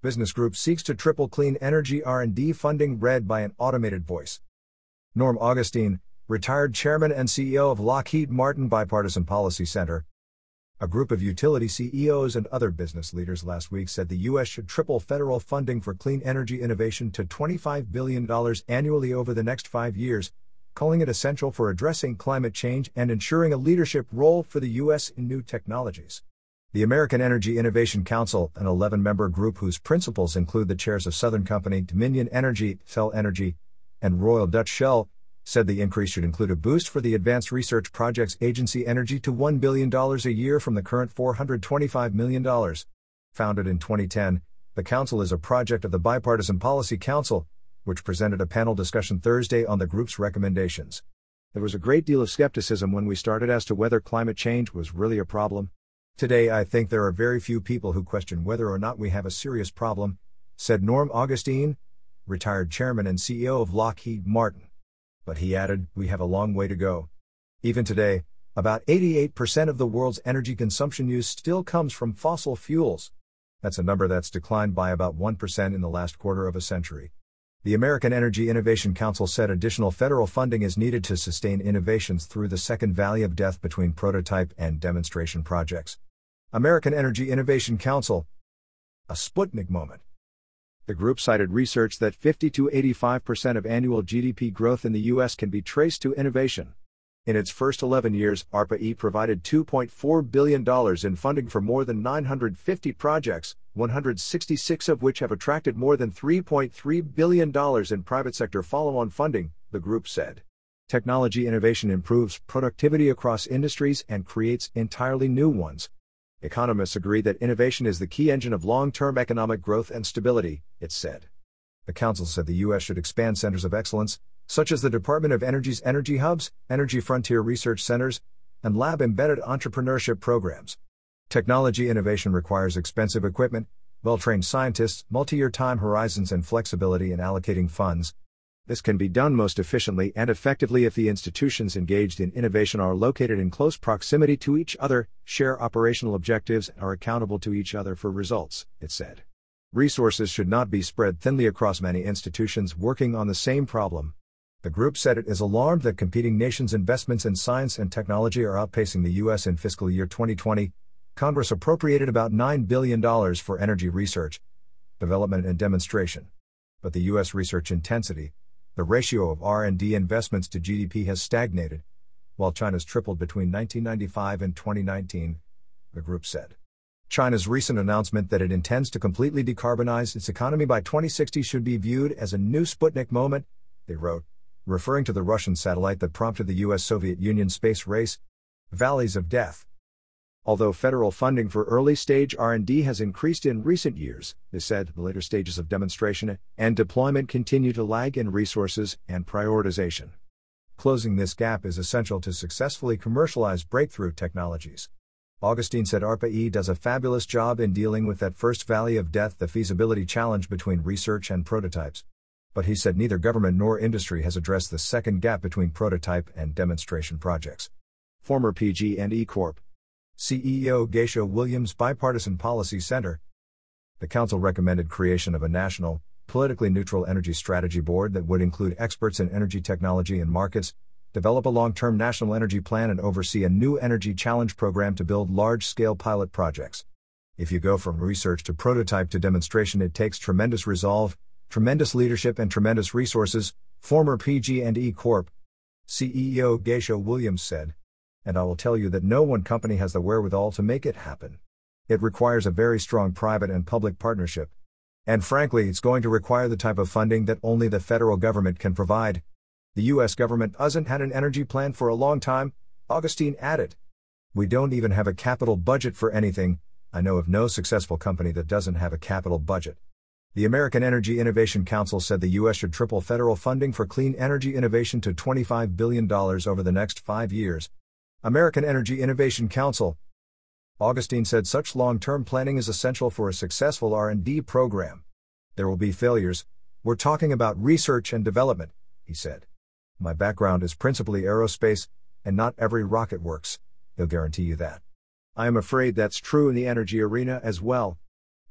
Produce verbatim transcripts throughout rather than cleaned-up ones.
Business group seeks to triple clean energy R and D funding, read by an automated voice. Norm Augustine, retired chairman and C E O of Lockheed Martin Bipartisan Policy Center. A group of utility C E Os and other business leaders last week said the U S should triple federal funding for clean energy innovation to twenty-five billion dollars annually over the next five years, calling it essential for addressing climate change and ensuring a leadership role for the U S in new technologies. The American Energy Innovation Council, an eleven-member group whose principals include the chairs of Southern Company, Dominion Energy, Shell Energy, and Royal Dutch Shell, said the increase should include a boost for the Advanced Research Projects Agency Energy to one billion dollars a year from the current four hundred twenty-five million dollars. Founded in twenty ten, the council is a project of the Bipartisan Policy Council, which presented a panel discussion Thursday on the group's recommendations. There was a great deal of skepticism when we started as to whether climate change was really a problem. Today I think there are very few people who question whether or not we have a serious problem, said Norm Augustine, retired chairman and C E O of Lockheed Martin. But he added, we have a long way to go. Even today, about eighty-eight percent of the world's energy consumption use still comes from fossil fuels. That's a number that's declined by about one percent in the last quarter of a century. The American Energy Innovation Council said additional federal funding is needed to sustain innovations through the second valley of death between prototype and demonstration projects. American Energy Innovation Council. A Sputnik moment. The group cited research that fifty to eighty-five percent of annual G D P growth in the U S can be traced to innovation. In its first eleven years, ARPA-E provided two point four billion dollars in funding for more than nine hundred fifty projects, one hundred sixty-six of which have attracted more than three point three billion dollars in private sector follow-on funding, the group said. Technology innovation improves productivity across industries and creates entirely new ones. Economists agree that innovation is the key engine of long-term economic growth and stability, it said. The council said the U S should expand centers of excellence, such as the Department of Energy's Energy Hubs, Energy Frontier Research Centers, and lab-embedded entrepreneurship programs. Technology innovation requires expensive equipment, well-trained scientists, multi-year time horizons, and flexibility in allocating funds. This can be done most efficiently and effectively if the institutions engaged in innovation are located in close proximity to each other, share operational objectives, and are accountable to each other for results, it said. Resources should not be spread thinly across many institutions working on the same problem. The group said it is alarmed that competing nations' investments in science and technology are outpacing the U S in fiscal year twenty twenty. Congress appropriated about nine billion dollars for energy research, development, and demonstration. But the U S research intensity, the ratio of R and D investments to G D P, has stagnated, while China's tripled between nineteen ninety-five and twenty nineteen, the group said. China's recent announcement that it intends to completely decarbonize its economy by twenty sixty should be viewed as a new Sputnik moment, they wrote, referring to the Russian satellite that prompted the U S-Soviet Union space race. Valleys of death. Although federal funding for early-stage R and D has increased in recent years, they said, the later stages of demonstration and deployment continue to lag in resources and prioritization. Closing this gap is essential to successfully commercialize breakthrough technologies. Augustine said ARPA-E does a fabulous job in dealing with that first valley of death, the feasibility challenge between research and prototypes. But he said neither government nor industry has addressed the second gap between prototype and demonstration projects. Former P G and E Corp C E O Geisha Williams, Bipartisan Policy Center. The council recommended creation of a national, politically neutral energy strategy board that would include experts in energy technology and markets, develop a long-term national energy plan, and oversee a new energy challenge program to build large-scale pilot projects. If you go from research to prototype to demonstration, it takes tremendous resolve, tremendous leadership, and tremendous resources, former P G and E Corp C E O Geisha Williams said. And I will tell you that no one company has the wherewithal to make it happen. It requires a very strong private and public partnership. And frankly, it's going to require the type of funding that only the federal government can provide. The U S government hasn't had an energy plan for a long time, Augustine added. We don't even have a capital budget for anything. I know of no successful company that doesn't have a capital budget. The American Energy Innovation Council said the U S should triple federal funding for clean energy innovation to twenty-five billion dollars over the next five years. American Energy Innovation Council. Augustine said such long-term planning is essential for a successful R and D program. There will be failures. We're talking about research and development, he said. My background is principally aerospace, and not every rocket works. He'll guarantee you that. I am afraid that's true in the energy arena as well.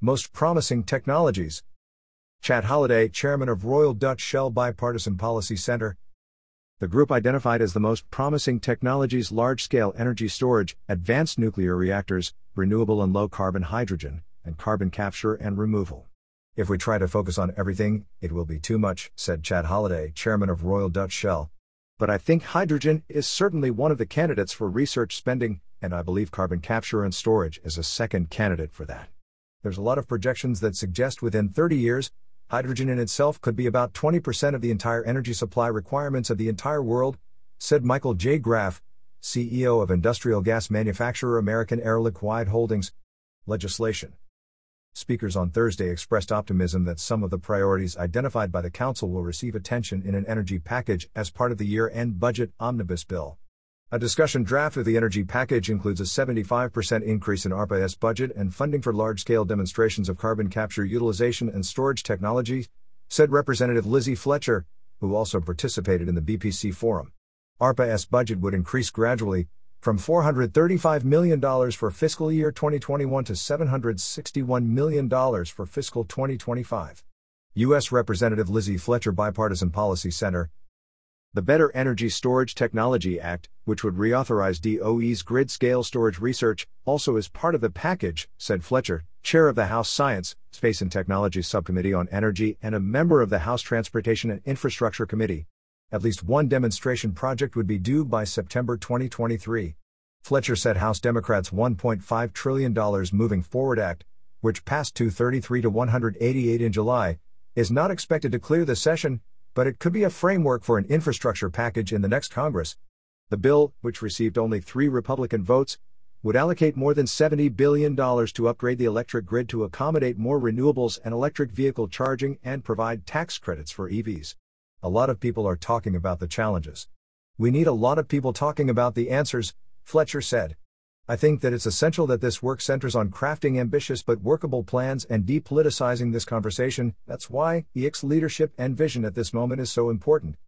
Most promising technologies. Chad Holliday, chairman of Royal Dutch Shell Bipartisan Policy Center. The group identified as the most promising technologies large-scale energy storage, advanced nuclear reactors, renewable and low-carbon hydrogen, and carbon capture and removal. If we try to focus on everything, it will be too much, said Chad Holliday, chairman of Royal Dutch Shell. But I think hydrogen is certainly one of the candidates for research spending, and I believe carbon capture and storage is a second candidate for that. There's a lot of projections that suggest within thirty years, hydrogen in itself could be about twenty percent of the entire energy supply requirements of the entire world, said Michael J. Graff, C E O of industrial gas manufacturer American Air Liquide Holdings. Legislation. Speakers on Thursday expressed optimism that some of the priorities identified by the Council will receive attention in an energy package as part of the year-end budget omnibus bill. A discussion draft of the energy package includes a seventy-five percent increase in ARPA-S budget and funding for large-scale demonstrations of carbon capture utilization and storage technology, said Representative Lizzie Fletcher, who also participated in the B P C forum. ARPA-S budget would increase gradually, from four hundred thirty-five million dollars for fiscal year twenty twenty-one to seven hundred sixty-one million dollars for fiscal twenty twenty-five. U S Representative Lizzie Fletcher, Bipartisan Policy Center. The Better Energy Storage Technology Act, which would reauthorize D O E's grid-scale storage research, also is part of the package, said Fletcher, chair of the House Science, Space and Technology Subcommittee on Energy and a member of the House Transportation and Infrastructure Committee. At least one demonstration project would be due by September twenty twenty-three. Fletcher said House Democrats' one point five trillion dollars Moving Forward Act, which passed two thirty-three to one eighty-eight in July, is not expected to clear the session, but it could be a framework for an infrastructure package in the next Congress. The bill, which received only three Republican votes, would allocate more than seventy billion dollars to upgrade the electric grid to accommodate more renewables and electric vehicle charging and provide tax credits for E Vs. A lot of people are talking about the challenges. We need a lot of people talking about the answers, Fletcher said. I think that it's essential that this work centers on crafting ambitious but workable plans and depoliticizing this conversation. That's why E X's leadership and vision at this moment is so important.